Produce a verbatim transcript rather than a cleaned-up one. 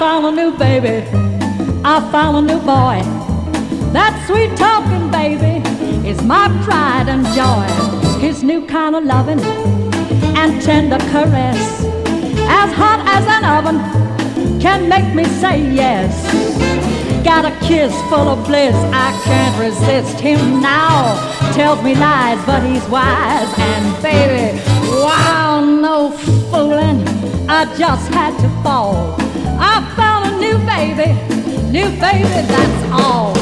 found a new baby. I found a new boy. That sweet talking baby is my pride and joy. His new kind of loving and tender caress, as hot as an oven, can make me say yes. Got a kiss full of bliss, I can't resist him now. Tells me lies, but he's wise. And baby, wow, no fooling, I just had to fall. I found a new baby, new baby, that's all.